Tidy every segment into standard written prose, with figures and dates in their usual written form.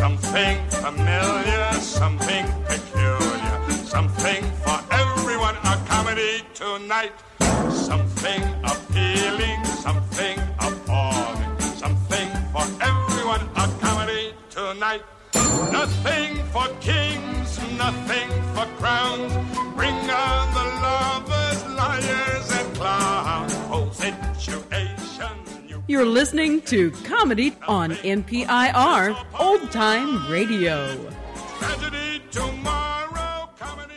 Something familiar, something peculiar, something for everyone, a comedy tonight. Something appealing, something appalling, something for everyone, a comedy tonight. Nothing for kings, nothing for crowns. Bring on the lovers, liars, and clowns. Oh, situations. You're listening to Comedy on NPIR Old Time Radio. Tragedy tomorrow, comedy.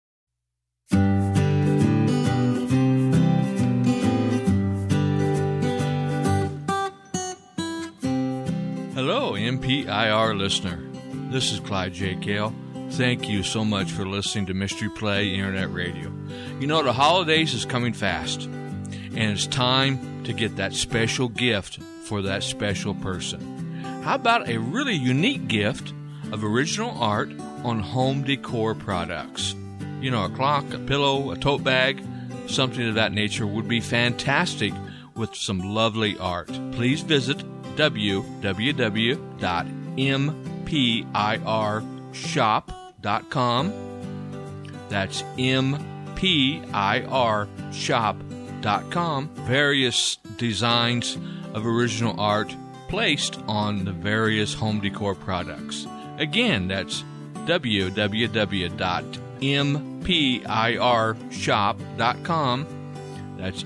Hello, NPIR listener. This is Clyde J. Kale. Thank you so much for listening to Mystery Play Internet Radio. You know, the holidays is coming fast, and it's time to get that special gift for that special person. How about a really unique gift of original art on home decor products? You know, a clock, a pillow, a tote bag, something of that nature would be fantastic with some lovely art. Please visit www.mpirshop.com. That's mpirshop.com. Various designs of original art placed on the various home decor products. Again, that's www.mpirshop.com. That's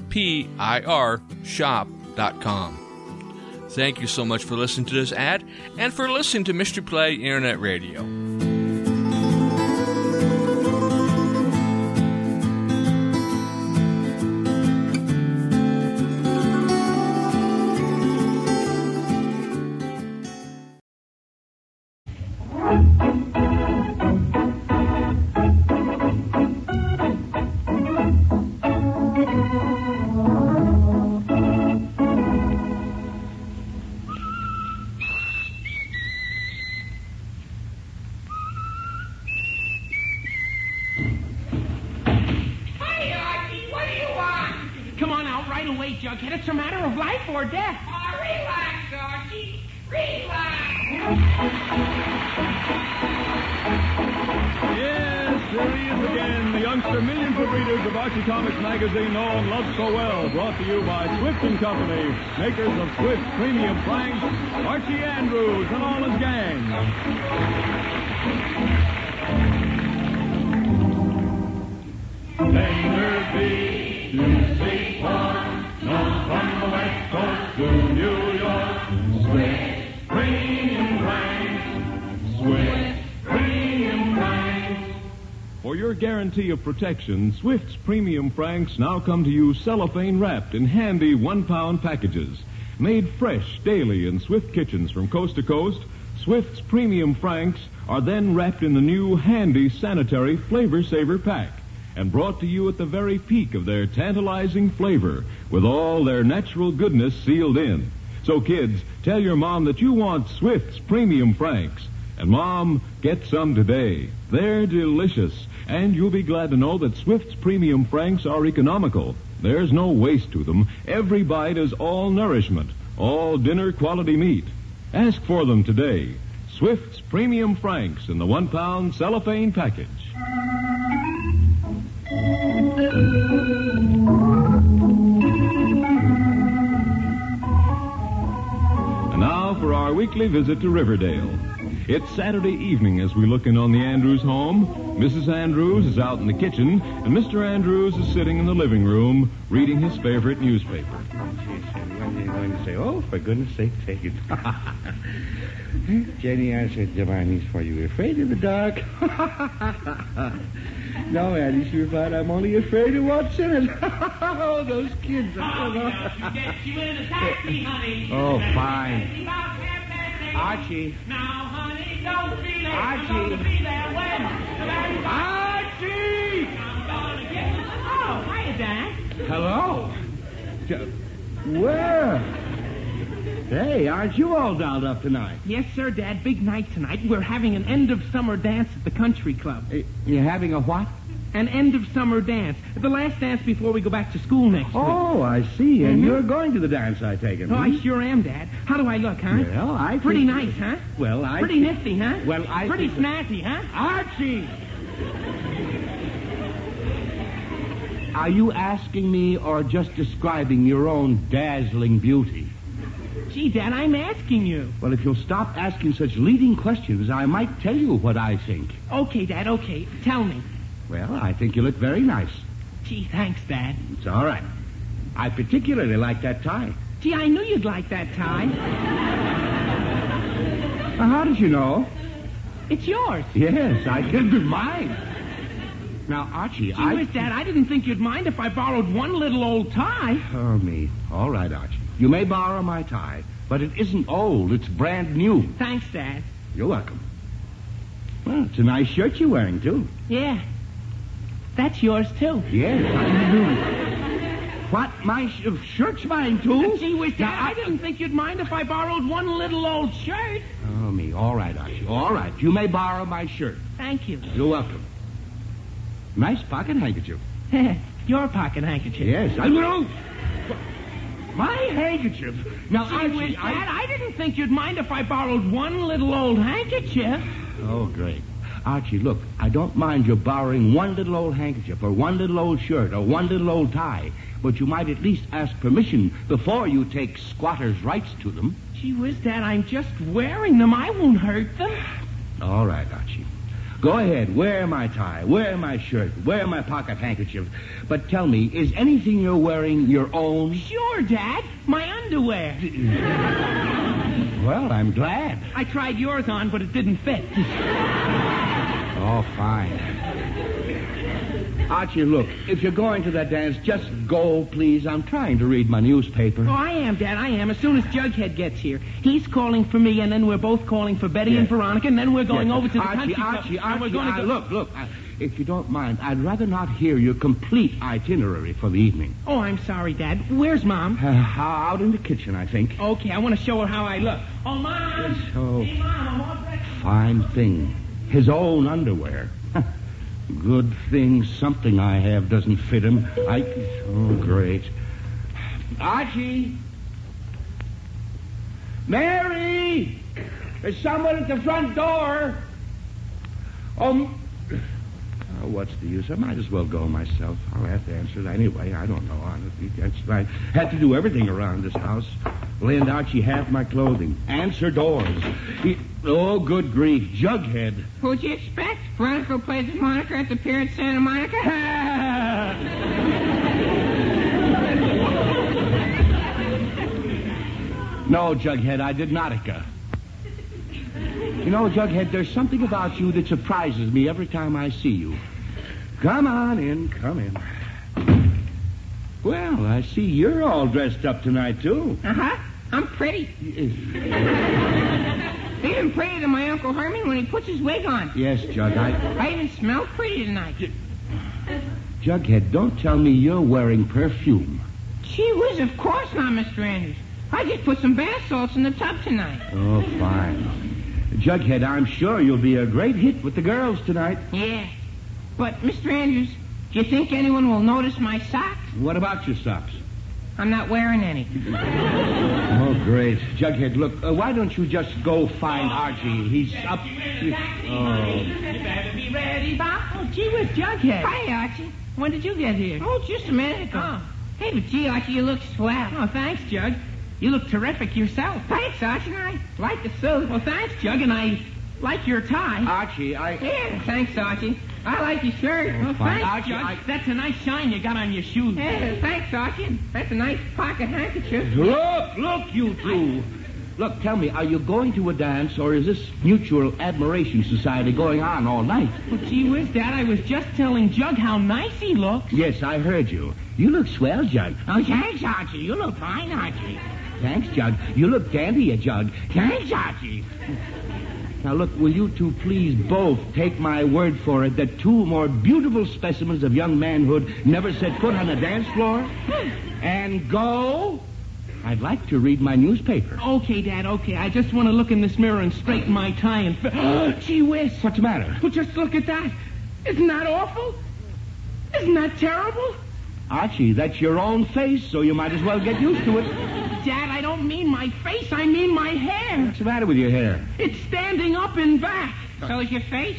mpirshop.com. Thank you so much for listening to this ad and for listening to Mystery Play Internet Radio. It's a matter of life or death. Oh, relax, Archie. Relax. Yes, there he is again, the youngster millions of readers of Archie Comics magazine know and love so well. Brought to you by Swift & Company, makers of Swift Premium Franks, Archie Andrews and all his gang. Tender be to St. Paul. From the West Coast to New York, Swift Premium Franks, Swift Premium Franks. For your guarantee of protection, Swift's Premium Franks now come to you cellophane wrapped in handy 1-pound packages. Made fresh daily in Swift kitchens from coast to coast, Swift's Premium Franks are then wrapped in the new handy sanitary Flavor Saver pack, and brought to you at the very peak of their tantalizing flavor, with all their natural goodness sealed in. So, kids, tell your mom that you want Swift's Premium Franks. And, Mom, get some today. They're delicious, and you'll be glad to know that Swift's Premium Franks are economical. There's no waste to them. Every bite is all nourishment, all dinner-quality meat. Ask for them today. Swift's Premium Franks in the 1-pound cellophane package. And now for our weekly visit to Riverdale. It's Saturday evening as we look in on the Andrews home. Mrs. Andrews is out in the kitchen, and Mr. Andrews is sitting in the living room reading his favorite newspaper. What are you going to say? Oh, for goodness sake, take it. Jenny, I said, Giovanni's for you. Afraid of the dark? No, Annie, she replied, I'm only afraid of what's in it. Oh, those kids. You in a taxi, honey. Oh, fine. Archie. Now, honey, don't be late. Archie. I'm going to be there when Archie! I'm going to get you. Oh, hiya, Dad. Hello. Where? Hey, aren't you all dolled up tonight? Yes, sir, Dad. Big night tonight. We're having an end-of-summer dance at the country club. You're having a what? An end-of-summer dance. The last dance before we go back to school next week. Oh, I see. And you're going to the dance, I take it. Oh, I sure am, Dad. How do I look, huh? Well, I Pretty think- nice, huh? Well, I Pretty think- nifty, huh? Well, I Pretty think- snazzy, huh? Archie! Are you asking me or just describing your own dazzling beauty? Gee, Dad, I'm asking you. Well, if you'll stop asking such leading questions, I might tell you what I think. Okay, Dad, okay. Tell me. Well, I think you look very nice. Gee, thanks, Dad. It's all right. I particularly like that tie. Gee, I knew you'd like that tie. How did you know? It's yours. Yes, I can be mine. Now, Archie, Gee whiz, Dad, I didn't think you'd mind if I borrowed one little old tie. Oh, me. All right, Archie. You may borrow my tie, but it isn't old. It's brand new. Thanks, Dad. You're welcome. Well, it's a nice shirt you're wearing, too. Yeah. That's yours, too. Yes, I do. What? My shirt's mine, too? Gee whiz, Dad, Now, I didn't think you'd mind if I borrowed one little old shirt. Oh, me. All right, Archie. All right. You may borrow my shirt. Thank you. You're welcome. Nice pocket handkerchief. Your pocket handkerchief. Yes, I will. My handkerchief. Now, Gee whiz, Archie, Dad, I didn't think you'd mind if I borrowed one little old handkerchief. Oh, great. Archie, look, I don't mind you borrowing one little old handkerchief or one little old shirt or one little old tie, but you might at least ask permission before you take squatters' rights to them. Gee whiz, Dad, I'm just wearing them. I won't hurt them. All right, Archie. Go ahead, wear my tie, wear my shirt, wear my pocket handkerchief. But tell me, is anything you're wearing your own? Sure, Dad. My underwear. Well, I'm glad. I tried yours on, but it didn't fit. Oh, fine. Archie, look, if you're going to that dance, just go, please. I'm trying to read my newspaper. Oh, I am, Dad, I am. As soon as Jughead gets here. He's calling for me, and then we're both calling for Betty Yes. and Veronica, and then we're going Yes. over to the Archie, country club. Archie, and we're going to go... look, if you don't mind, I'd rather not hear your complete itinerary for the evening. Oh, I'm sorry, Dad. Where's Mom? Out in the kitchen, I think. Okay, I want to show her how I look. Oh, Mom! Yes, oh. Hey, Mom, I want breakfast. Fine thing. His own underwear. Good thing something I have doesn't fit him. Oh, great. Archie! Mary! There's someone at the front door. Oh, what's the use? I might as well go myself. I'll have to answer it anyway. I don't know, honestly. That's right. Had to do everything around this house. Lend Archie half my clothing. Answer doors. Oh, good grief. Jughead. Who'd you expect? Veronica plays with Monica at the pier in Santa Monica? No, Jughead, I did nautica. You know, Jughead, there's something about you that surprises me every time I see you. Come on in, come in. Well, I see you're all dressed up tonight, too. Uh-huh. I'm pretty. Even prettier than my Uncle Herman when he puts his wig on. Yes, Jug, I even smell pretty tonight. Jughead, don't tell me you're wearing perfume. Gee whiz, of course not, Mr. Andrews. I just put some bath salts in the tub tonight. Oh, fine. Jughead, I'm sure you'll be a great hit with the girls tonight. Yeah. But, Mr. Andrews, do you think anyone will notice my socks? What about your socks? I'm not wearing any. Oh, great. Jughead, look, why don't you just go find Archie? He's up... You better be ready, Bob. Oh, gee whiz, Jughead. Hi, Archie. When did you get here? Oh, just a minute ago. Oh. Hey, but gee, Archie, you look swell. Oh, thanks, Jug. You look terrific yourself. Thanks, Archie. I like the suit. Well, thanks, Jug, and I like your tie. Archie, Yeah, thanks, Archie. I like your shirt. Well, fine. thanks, Archie, Jug. That's a nice shine you got on your shoes. Yeah, thanks, Archie. That's a nice pocket handkerchief. Look, you two. Look, tell me, are you going to a dance, or is this mutual admiration society going on all night? Well, gee whiz, Dad, I was just telling Jug how nice he looks. Yes, I heard you. You look swell, Jug. Oh, thanks, Archie. You look fine, Archie. Thanks, Jug. You look dandy, Jug. Thanks, Archie. Now, look, will you two please both take my word for it that two more beautiful specimens of young manhood never set foot on a dance floor? And go? I'd like to read my newspaper. Okay, Dad, okay. I just want to look in this mirror and straighten my tie and... Oh, gee whiz. What's the matter? Well, just look at that. Isn't that awful? Isn't that terrible? Archie, that's your own face, so you might as well get used to it. Dad, I don't mean my face. I mean my hair. What's the matter with your hair? It's standing up and back. So is your face?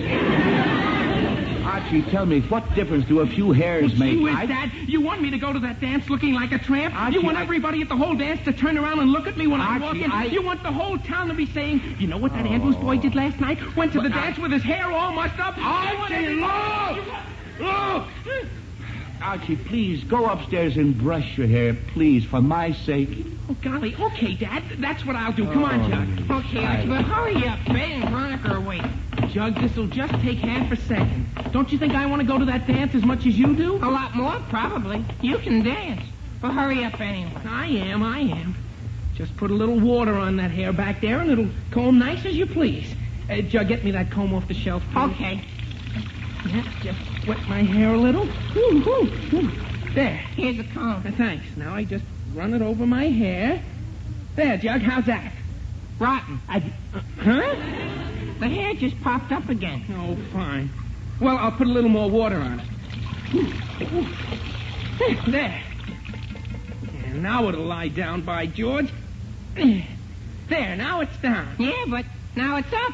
Archie, tell me, what difference do a few hairs make? Gee whiz, Dad, you want me to go to that dance looking like a tramp? Archie, You want everybody at the whole dance to turn around and look at me when I walk in? You want the whole town to be saying, you know what that Andrews boy did last night? Went to the dance with his hair all mussed up. Archie, look! Archie, please, go upstairs and brush your hair, please, for my sake. Oh, golly. Okay, Dad, that's what I'll do. Come on, Jug. Okay, Archie, but hurry up. Fred and Veronica are waiting. Jug, this'll just take half a second. Don't you think I want to go to that dance as much as you do? A lot more, probably. You can dance. But hurry up anyway. I am. Just put a little water on that hair back there, and it'll comb nice as you please. Jug, get me that comb off the shelf, please. Okay. Yeah, just wet my hair a little. Ooh. There. Here's a comb. Thanks. Now I just run it over my hair. There, Jug, how's that? Rotten. Huh? The hair just popped up again. Oh, fine. Well, I'll put a little more water on it. There. And now it'll lie down, by George. There, now it's down. Yeah, but now it's up.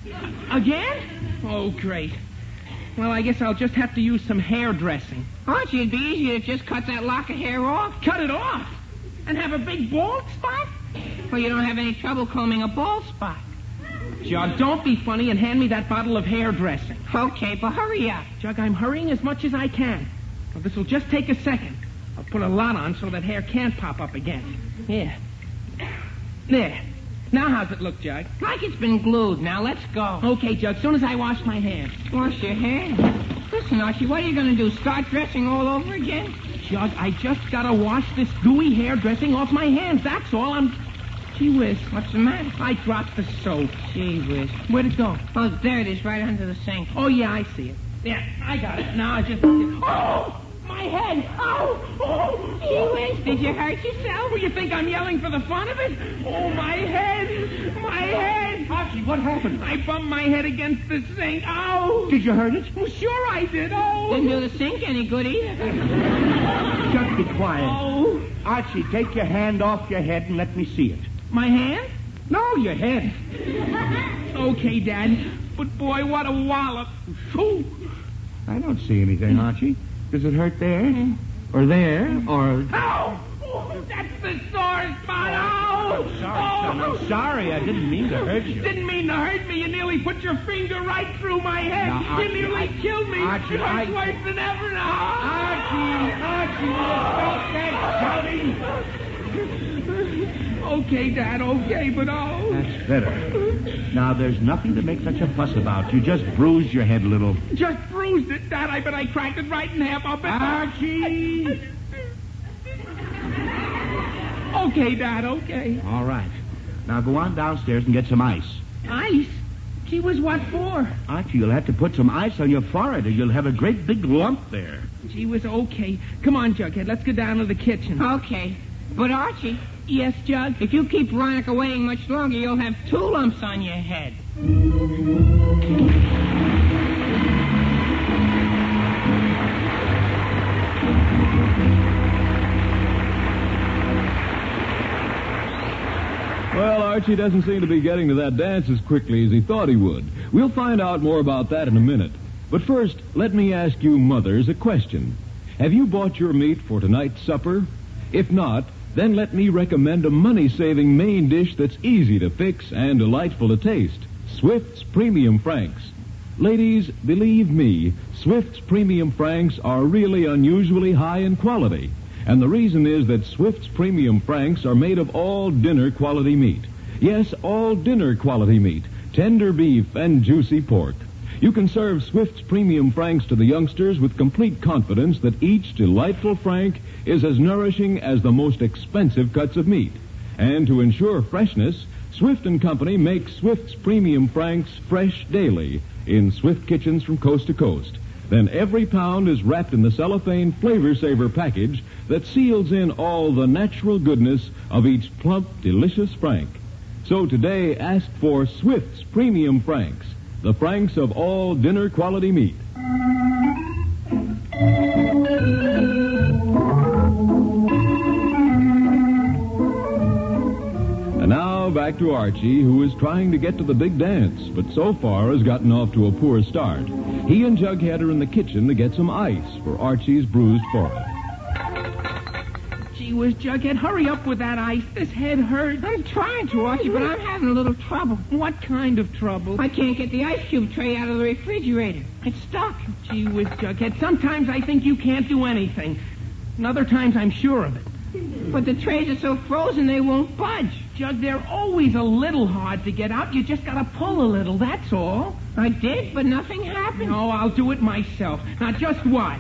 Again? Oh, great. Well, I guess I'll just have to use some hair dressing. Archie, it'd be easier to just cut that lock of hair off. Cut it off? And have a big bald spot? Well, you don't have any trouble combing a bald spot. Jug, don't be funny and hand me that bottle of hair dressing. Okay, but hurry up. Jug, I'm hurrying as much as I can. Well, this'll just take a second. I'll put a lot on so that hair can't pop up again. Yeah. There. Now how's it look, Jug? Like it's been glued. Now let's go. Okay, Jug, soon as I wash my hands. Wash your hands? Listen, Archie, what are you going to do? Start dressing all over again? Jug, I just gotta wash this gooey hair dressing off my hands. That's all. Gee whiz. What's the matter? I dropped the soap. Gee whiz. Where'd it go? Oh, there it is, right under the sink. Oh, yeah, I see it. Yeah, I got it. Now I just... Oh! My head! Oh! Gee whiz, did you hurt yourself? Well, you think I'm yelling for the fun of it? Oh, my head! My head! Archie, what happened? I bumped my head against the sink. Ow! Did you hurt it? Well, sure I did. Oh! Didn't do the sink any good either. Just be quiet. Oh! Archie, take your hand off your head and let me see it. My hand? No, your head. Okay, Dad. But, boy, what a wallop. Phew. I don't see anything, Archie. Does it hurt there? Or there? Or... Ow! Oh, that's the sore spot. Ow! Sorry, son. I'm sorry. I didn't mean to hurt you. Didn't mean to hurt me. You nearly put your finger right through my head. Now, Archie, you nearly killed me. Archie, it hurts worse than ever now. Archie, stop that shouting. Okay, Dad, okay, but oh. That's better. Now, there's nothing to make such a fuss about. You just bruised your head a little. Just bruised it, Dad. I bet I cracked it right in half. I'll bet. Archie! Okay, Dad, okay. All right. Now, go on downstairs and get some ice. Ice? Gee whiz, what for? Archie, you'll have to put some ice on your forehead or you'll have a great big lump there. Gee whiz, okay. Come on, Jughead, let's go down to the kitchen. Okay. But, Archie... Yes, Jug? If you keep Veronica waiting much longer, you'll have 2 lumps on your head. Well, Archie doesn't seem to be getting to that dance as quickly as he thought he would. We'll find out more about that in a minute. But first, let me ask you mothers a question. Have you bought your meat for tonight's supper? If not, then let me recommend a money-saving main dish that's easy to fix and delightful to taste. Swift's Premium Franks. Ladies, believe me, Swift's Premium Franks are really unusually high in quality. And the reason is that Swift's Premium Franks are made of all dinner quality meat. Yes, all dinner quality meat. Tender beef and juicy pork. You can serve Swift's Premium Franks to the youngsters with complete confidence that each delightful Frank is as nourishing as the most expensive cuts of meat. And to ensure freshness, Swift & Company makes Swift's Premium Franks fresh daily in Swift kitchens from coast to coast. Then every pound is wrapped in the cellophane Flavor Saver package that seals in all the natural goodness of each plump, delicious Frank. So today, ask for Swift's Premium Franks, the Franks of all dinner quality meat. back to Archie, who is trying to get to the big dance, but so far has gotten off to a poor start. He and Jughead are in the kitchen to get some ice for Archie's bruised forehead. Gee whiz, Jughead, hurry up with that ice. This head hurts. I'm trying to, Archie, but I'm having a little trouble. What kind of trouble? I can't get the ice cube tray out of the refrigerator. It's stuck. Gee whiz, Jughead, sometimes I think you can't do anything. And other times I'm sure of it. But the trays are so frozen they won't budge. Jug, they're always a little hard to get out. You just gotta pull a little, that's all. I did, but nothing happened. No, I'll do it myself. Now, just watch.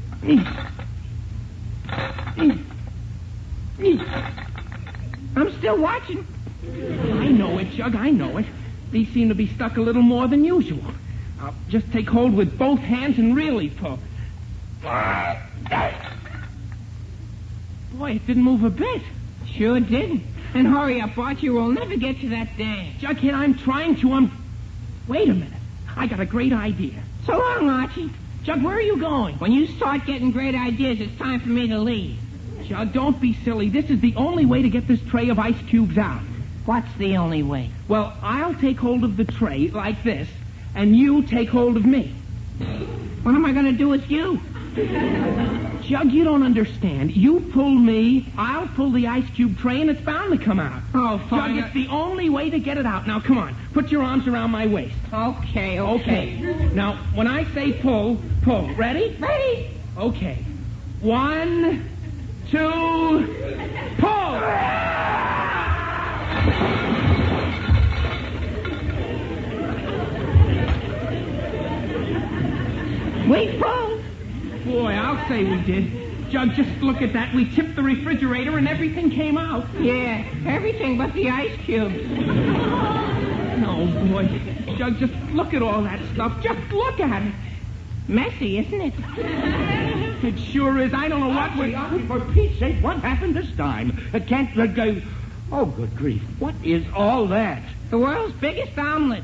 I'm still watching. I know it, Jug, I know it. These seem to be stuck a little more than usual. I'll just take hold with both hands and really pull. Boy, it didn't move a bit. Sure didn't. And hurry up, Archie, we'll never get to that dance. Jughead, I'm trying to. Wait a minute. I got a great idea. So long, Archie. Jug, where are you going? When you start getting great ideas, it's time for me to leave. Jug, don't be silly. This is the only way to get this tray of ice cubes out. What's the only way? Well, I'll take hold of the tray like this, and you take hold of me. What am I going to do with you? Jug, you don't understand. You pull me, I'll pull the ice cube tray, and it's bound to come out. Oh, fine. Jug, it's the only way to get it out. Now, come on. Put your arms around my waist. Okay. Now, when I say pull, pull. Ready? Ready. Okay. 1, 2, pull! We pulled. Boy, I'll say we did. Jug, just look at that. We tipped the refrigerator and everything came out. Yeah, everything but the ice cubes. No, boy. Jug, just look at all that stuff. Just look at it. Messy, isn't it? It sure is. I don't know what Archie, for Pete's sake, what happened this time? Can't let go. Oh, good grief. What is all that? The world's biggest omelet.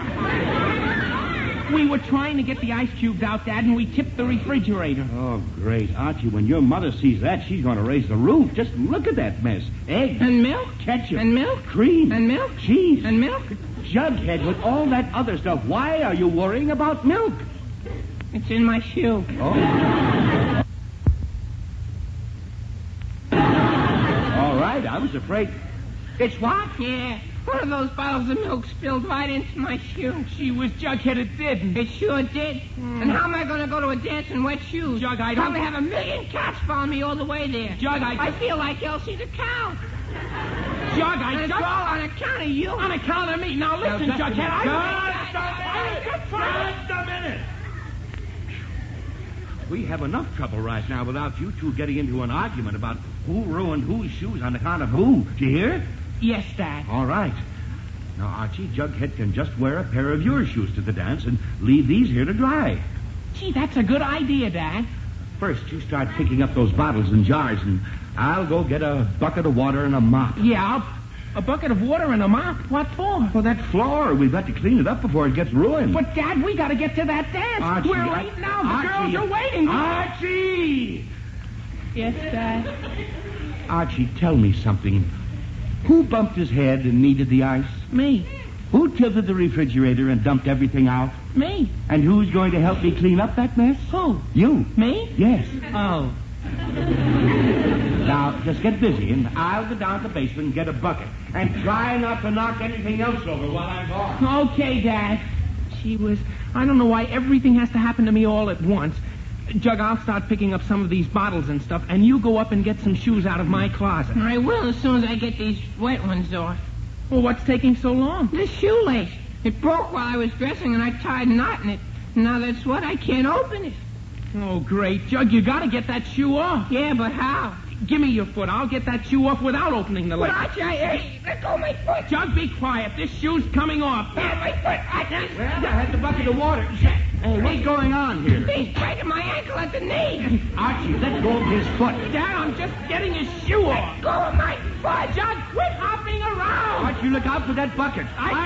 We were trying to get the ice cubes out, Dad, and we tipped the refrigerator. Oh, great. Archie, when your mother sees that, she's going to raise the roof. Just look at that mess. Eggs. And milk. Ketchup. And milk. Cream. And milk. Cheese. And milk. Jughead, with all that other stuff, why are you worrying about milk? It's in my shoe. Oh. All right, I was afraid. It's what? Yeah. One of those bottles of milk spilled right into my shoe. She was Jughead, it didn't. It sure did. And how am I going to go to a dance in wet shoes? Jug, I don't... Probably have a million cats follow me all the way there. Jug, I feel like Elsie the cow. Jug, And it's all on account of you. On account of me. Now, listen, Jughead. Just a minute. We have enough trouble right now without you two getting into an argument about who ruined whose shoes on account of who. Do you hear? Yes, Dad. All right. Now, Archie, Jughead can just wear a pair of your shoes to the dance and leave these here to dry. Gee, that's a good idea, Dad. First, you start picking up those bottles and jars, and I'll go get a bucket of water and a mop. Yeah, a bucket of water and a mop? What for? For that floor. We've got to clean it up before it gets ruined. But, Dad, we got to get to that dance. Archie, We're late now. The girls are waiting. Archie! Yes, Dad? Archie, tell me something. Who bumped his head and needed the ice? Me. Who tilted the refrigerator and dumped everything out? Me. And who's going to help me clean up that mess? Who? You. Me? Yes. Oh. Now, just get busy, and I'll go down to the basement and get a bucket. And try not to knock anything else over while I'm gone. Okay, Dad. Gee whiz, I don't know why everything has to happen to me all at once. Jug, I'll start picking up some of these bottles and stuff, and you go up and get some shoes out of my closet. I will as soon as I get these wet ones off. Well, what's taking so long? This shoelace. It broke while I was dressing, and I tied a knot in it. Now that's what I can't open it. Oh, great. Jug, you got to get that shoe off. Yeah, but how? Give me your foot. I'll get that shoe off without opening the But leg. Archie, hey, let go of my foot. Jug, be quiet. This shoe's coming off. Yeah, my foot, Archie. Well, I had the bucket of water. Hey, what's going on here? He's breaking my ankle at the knee. Archie, let go of his foot. Dad, I'm just getting his shoe off. Go of my foot. Jug, quit hopping around. Archie, look out for that bucket.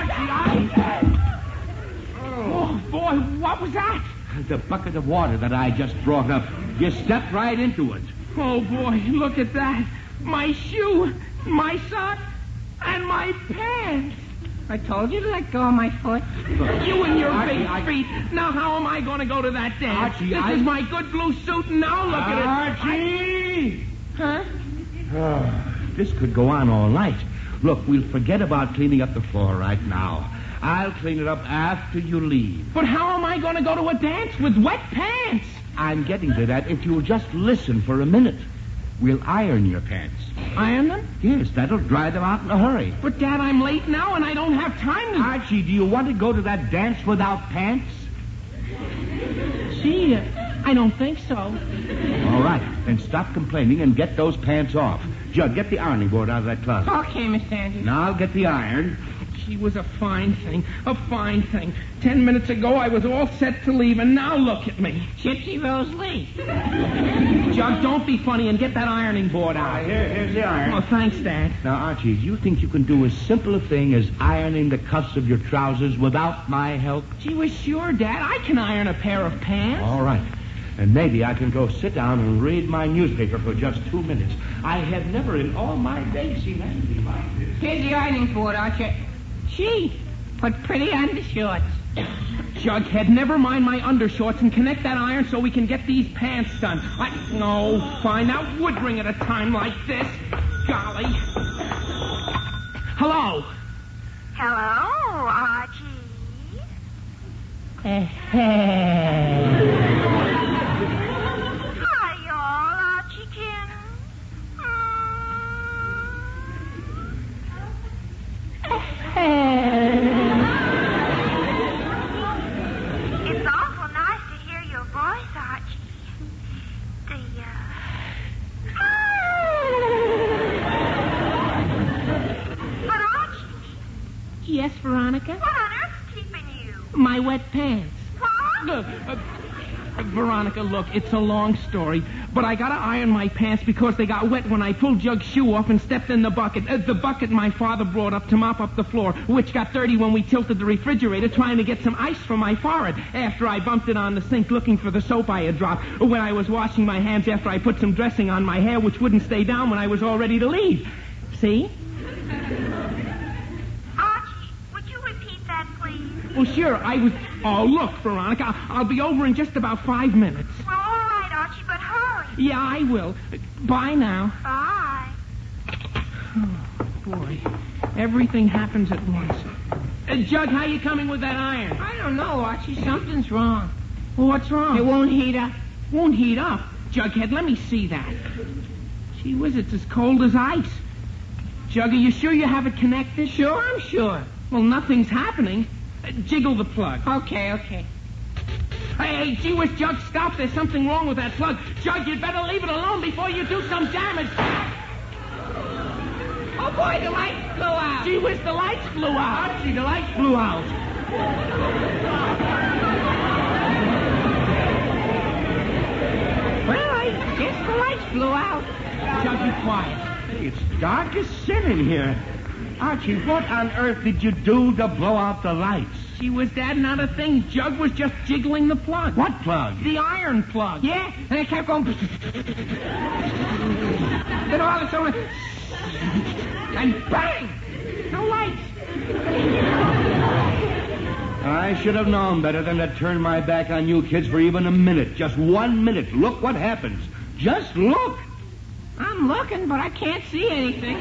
Oh, boy, what was that? The bucket of water that I just brought up. You stepped right into it. Oh, boy, look at that. My shoe, my sock. And my pants. I told you to let go of my foot. You and your Archie, big feet. Now, how am I going to go to that dance? Archie, this is my good blue suit, and now look at it. Archie! Huh? Oh, this could go on all night. Look, we'll forget about cleaning up the floor right now. I'll clean it up after you leave. But how am I going to go to a dance with wet pants? I'm getting to that if you'll just listen for a minute. We'll iron your pants. Iron them? Yes, that'll dry them out in a hurry. But, Dad, I'm late now, and I don't have time to... Archie, do you want to go to that dance without pants? Gee, I don't think so. All right, then stop complaining and get those pants off. Judd, get the ironing board out of that closet. Okay, Mr. Andrews. Now I'll get the iron. She was a fine thing, a fine thing. 10 minutes ago, I was all set to leave, and now look at me. Gypsy Rose Lee. Jug, don't be funny and get that ironing board out. Here's the iron. Oh, thanks, Dad. Now, Archie, do you think you can do as simple a thing as ironing the cuffs of your trousers without my help? Gee whiz, sure, Dad. I can iron a pair of pants. All right. And maybe I can go sit down and read my newspaper for just 2 minutes. I have never in all my days seen anything like this. Here's the ironing board, Archie. Gee, put pretty undershorts. Jughead, never mind my undershorts and connect that iron so we can get these pants done. No, fine. That would ring at a time like this. Golly. Hello. Hello, Archie. Hi, y'all, Archie-kin. It's awful nice to hear your voice, Archie. But Archie, Yes, Veronica? what on earth's keeping you? My wet pants. What? Veronica, look, it's a long story, but I gotta iron my pants because they got wet when I pulled Jug's shoe off and stepped in the bucket. The bucket my father brought up to mop up the floor, which got dirty when we tilted the refrigerator trying to get some ice from my forehead after I bumped it on the sink looking for the soap I had dropped, when I was washing my hands after I put some dressing on my hair which wouldn't stay down when I was all ready to leave. See? Archie, would you repeat that, please? Well, sure, Oh, look, Veronica, I'll be over in just about 5 minutes. Well, all right, Archie, but hurry. Yeah, I will. Bye now. Bye. Boy, everything happens at once. Jug, how you coming with that iron? I don't know, Archie. Something's wrong. Well, what's wrong? It won't heat up. Won't heat up. Jughead, let me see that. Gee whiz, it's as cold as ice. Jug, are you sure you have it connected? Sure, I'm sure. Well, nothing's happening. Jiggle the plug. Okay. Hey, gee whiz, Jug, stop. There's something wrong with that plug. Jug, you'd better leave it alone before you do some damage. Oh, boy, the lights blew out. Gee whiz, the lights blew out. Archie, the lights blew out. Well, I guess the lights blew out. Jug, be quiet. Hey, it's dark as sin in here. Archie, what on earth did you do to blow out the lights? Gee whiz, Dad, not a thing. Jug was just jiggling the plug. What plug? The iron plug. Yeah, and it kept going. Then all of a sudden, and bang! No lights. I should have known better than to turn my back on you kids for even a minute. Just 1 minute. Look what happens. Just look. I'm looking, but I can't see anything.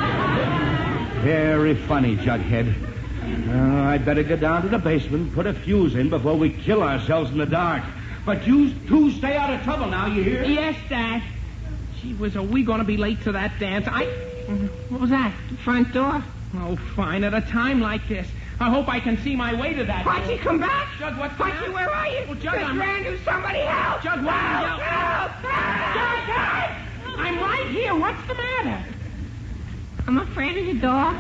Very funny, Jughead. I'd better get down to the basement, put a fuse in before we kill ourselves in the dark. But you two stay out of trouble now, you hear? Yes, Dad. Gee whiz, are we going to be late to that dance? What was that? The front door. Oh, fine. At a time like this, I hope I can see my way to that. Archie, come back. Jug, what's the Archie, matter? where are you? Well, Jug, Mr. Andrews, somebody help. Jug, what? Help! Jug, I'm right here. What's the matter? I'm afraid of the dark.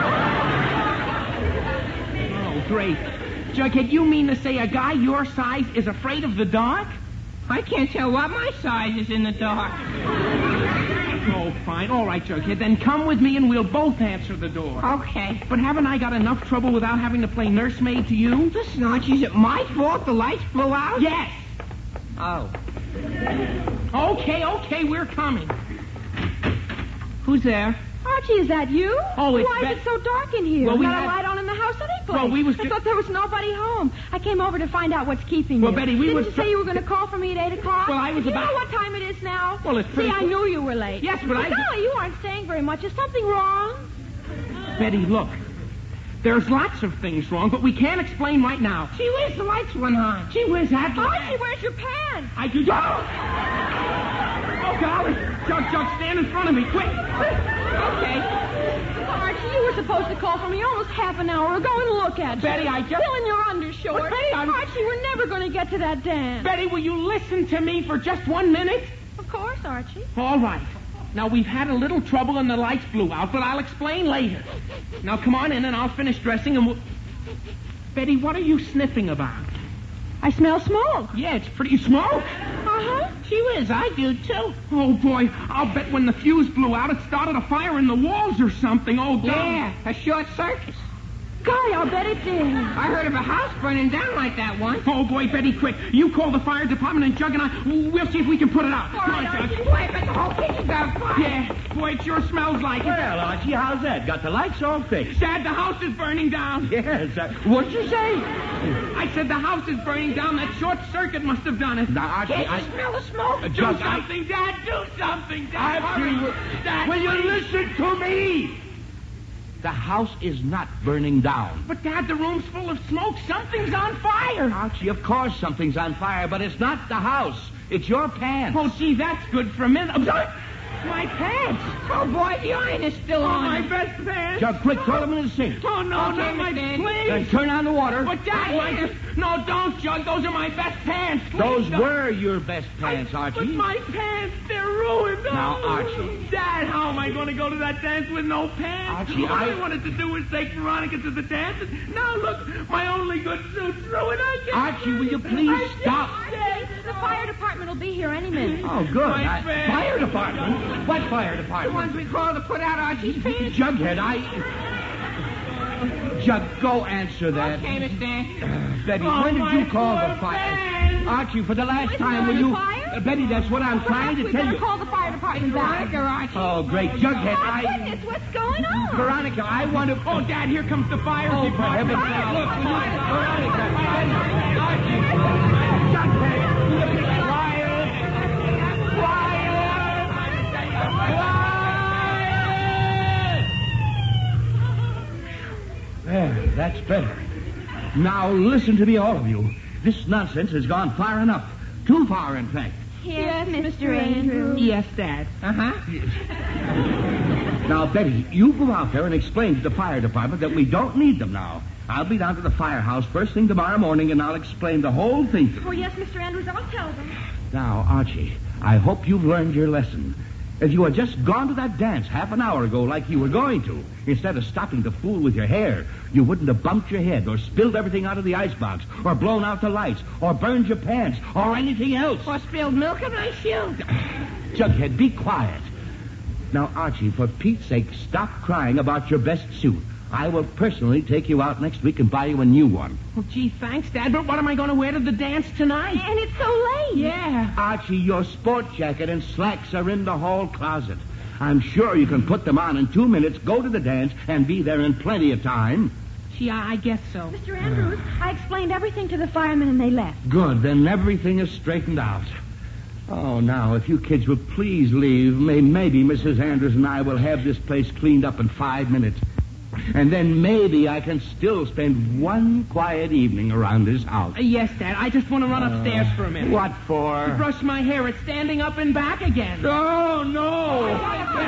Oh, great. Jughead, you mean to say a guy your size is afraid of the dark? I can't tell what my size is in the dark. Oh, fine. All right, Jughead. Then come with me and we'll both answer the door. Okay. But haven't I got enough trouble without having to play nursemaid to you? Listen, Archie, is it my fault the lights blew out? Yes. Oh. Okay, we're coming. Who's there? Archie, is that you? Oh, it's Why is it so dark in here? Well, we got had- a light on in the house anyplace. Well, we was I thought there was nobody home. I came over to find out what's keeping Well, you. Betty, we Didn't was you say you were going to call for me at 8 o'clock? Well, I was you about- know what time it is now? Well, it's pretty See, I cl- knew you were late. Yes, but I- Golly, you aren't staying very much. Is something wrong? Betty, look. There's lots of things wrong, but we can't explain right now. Gee whiz, the lights went on. Gee whiz, that... Archie, where's your pants? I do... Oh, golly. Jug, stand in front of me, quick. Okay. Archie, you were supposed to call for me almost half an hour ago, and look at you. Betty, I just... Still in your undershorts. But, Betty, I'm... Archie, we're never going to get to that dance. Betty, will you listen to me for just 1 minute? Of course, Archie. All right. Now, we've had a little trouble and the lights blew out, but I'll explain later. Now, come on in and I'll finish dressing and we'll... Betty, what are you sniffing about? I smell smoke. Yeah, it's pretty smoke. Uh-huh. Gee whiz, I do, too. Oh, boy, I'll bet when the fuse blew out, it started a fire in the walls or something. Oh, God. Yeah, a short circuit. Golly, I'll bet it did. I heard of a house burning down like that once. Oh, boy, Betty, quick. You call the fire department and Jug and we'll see if we can put it out. All Come right, on, Jug. Archie, wait, but the whole kitchen's on fire. Yeah, boy, it sure smells like it. Well, Archie, how's that? Got the lights all fixed? Dad, the house is burning down. Yes. What'd you say? I said the house is burning down. That short circuit must have done it. Now, Archie, Can't you smell the smoke? Do Jug, something, Dad. Do something, Dad. Archie, Dad, will you please. listen to me? The house is not burning down. But, Dad, the room's full of smoke. Something's on fire. Archie, of course something's on fire, but it's not the house. It's your pants. Oh, gee, that's good for a minute. My pants. Oh, boy, the iron is still Oh, on. my best pants. Jug, quick, throw them in the sink. Oh, no, Okay, not my... Mr. Please. Then turn on the water. But, Dad, no, don't, Jug. Those are my best pants. Please, Those don't. were your best pants, But Archie. my pants, they're ruined. Now, Oh. Archie. Dad, how am I going to go to that dance with no pants? Archie, All I I wanted to do was take Veronica to the dance. And now, look, my only good suit's ruined. I can't... Archie, will you please stop? Archie, the fire department will be here any minute. Oh, good. My pants. Fire department? What fire The department? ones we called to put out Archie's pants. Jughead, Jug, go answer that. Okay, Miss Dan. Betty, Oh, when did my you call poor the fire? pants. Archie, for the last Is time, there will a you... fire? Betty, that's what I'm trying to we tell better you. call the fire department back. Veronica, Archie. Oh, great. Jughead, My goodness, what's going on? Veronica, I want to... Oh, Dad, here comes the fire Oh, for department. heaven's sake. Look, will you... Veronica, Archie, Jughead, There, that's better. Now, listen to me, all of you. This nonsense has gone far enough. Too far, in fact. Yes, Mr. Andrews. Yes, Dad. Uh-huh. Now, Betty, you go out there and explain to the fire department that we don't need them now. I'll be down to the firehouse first thing tomorrow morning, and I'll explain the whole thing to them. Oh, yes, Mr. Andrews, I'll tell them. Now, Archie, I hope you've learned your lesson. If you had just gone to that dance half an hour ago like you were going to, instead of stopping to fool with your hair, you wouldn't have bumped your head or spilled everything out of the icebox or blown out the lights or burned your pants or anything else. Or spilled milk in my shoe. Jughead, be quiet. Now, Archie, for Pete's sake, stop crying about your best suit. I will personally take you out next week and buy you a new one. Oh, gee, thanks, Dad, but what am I going to wear to the dance tonight? And it's so late. Yeah. Archie, your sport jacket and slacks are in the hall closet. I'm sure you can put them on in 2 minutes, go to the dance, and be there in plenty of time. Gee, I guess so. Mr. Andrews, I explained everything to the firemen and they left. Good, then everything is straightened out. Oh, now, if you kids will please leave, maybe Mrs. Andrews and I will have this place cleaned up in 5 minutes. And then maybe I can still spend one quiet evening around this house. Yes, Dad, I just want to run upstairs for a minute. What for? To brush my hair. It's standing up and back again. Oh, no!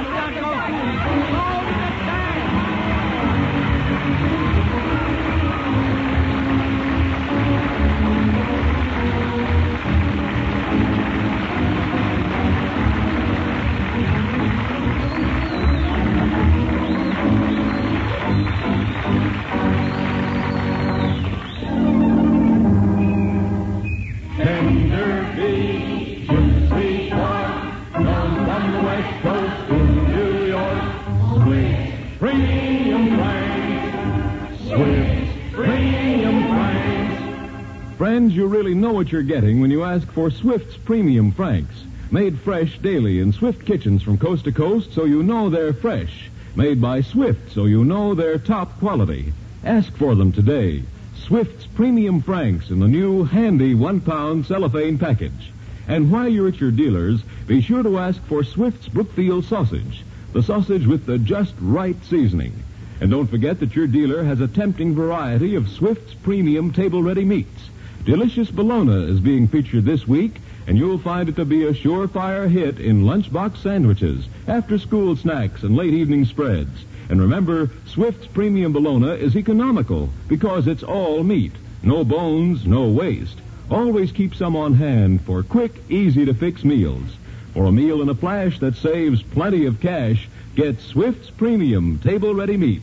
Tender beach, gypsy corn, known from the West Coast to New York. Swift premium Franks, Swift premium Franks. Friends, you really know what you're getting when you ask for Swift's Premium Franks. Made fresh daily in Swift kitchens from coast to coast, so you know they're fresh. made by Swift, so you know they're top quality. Ask for them today. Swift's Premium Franks in the new handy 1-pound cellophane package. And while you're at your dealers, be sure to ask for Swift's Brookfield sausage, the sausage with the just right seasoning. And don't forget that your dealer has a tempting variety of Swift's Premium table-ready meats. Delicious Bologna is being featured this week, and you'll find it to be a surefire hit in lunchbox sandwiches, after-school snacks, and late-evening spreads. And remember, Swift's Premium Bologna is economical because it's all meat. No bones, no waste. Always keep some on hand for quick, easy-to-fix meals. For a meal in a flash that saves plenty of cash, get Swift's Premium table-ready meats.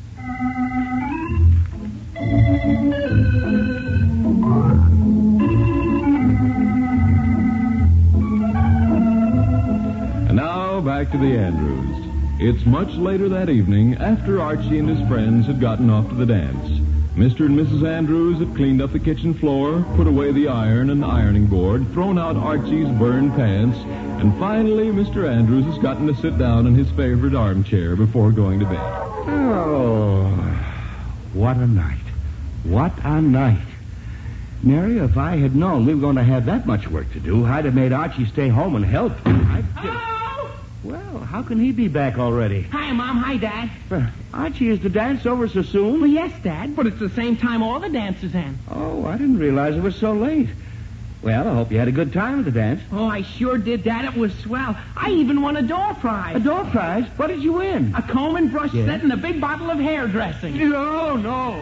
And now, back to the Andrews. It's much later that evening after Archie and his friends had gotten off to the dance. Mr. and Mrs. Andrews had cleaned up the kitchen floor, put away the iron and ironing board, thrown out Archie's burned pants, and finally Mr. Andrews has gotten to sit down in his favorite armchair before going to bed. Oh, what a night. What a night. Mary, if I had known we were going to have that much work to do, I'd have made Archie stay home and help. Well, how can he be back already? Hi, Mom. Hi, Dad. Archie, is the dance over so soon? Well, yes, Dad, but it's the same time all the dances end. Oh, I didn't realize it was so late. Well, I hope you had a good time at the dance. Oh, I sure did, Dad. It was swell. I even won a door prize. A door prize? What did you win? A comb and brush set and a big bottle of hair dressing. No, no.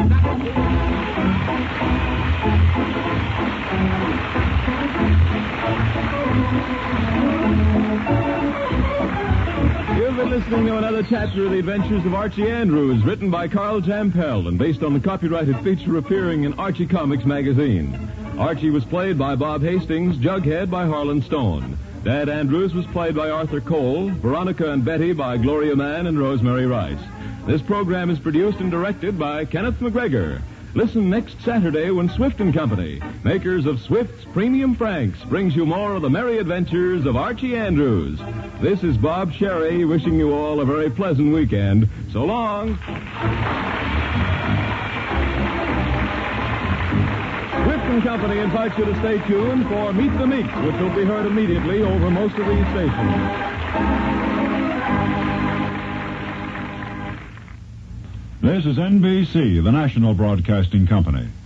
You've been listening to another chapter of the Adventures of Archie Andrews, written by Carl Jampel and based on the copyrighted feature appearing in Archie Comics magazine. Archie was played by Bob Hastings, Jughead by Harlan Stone. Dad Andrews was played by Arthur Cole, Veronica and Betty by Gloria Mann and Rosemary Rice. This program is produced and directed by Kenneth McGregor. Listen next Saturday when Swift & Company, makers of Swift's Premium Franks, brings you more of the merry adventures of Archie Andrews. This is Bob Sherry wishing you all a very pleasant weekend. So long. Swift & Company invites you to stay tuned for Meet the Meeks, which will be heard immediately over most of these stations. This is NBC, the national broadcasting company.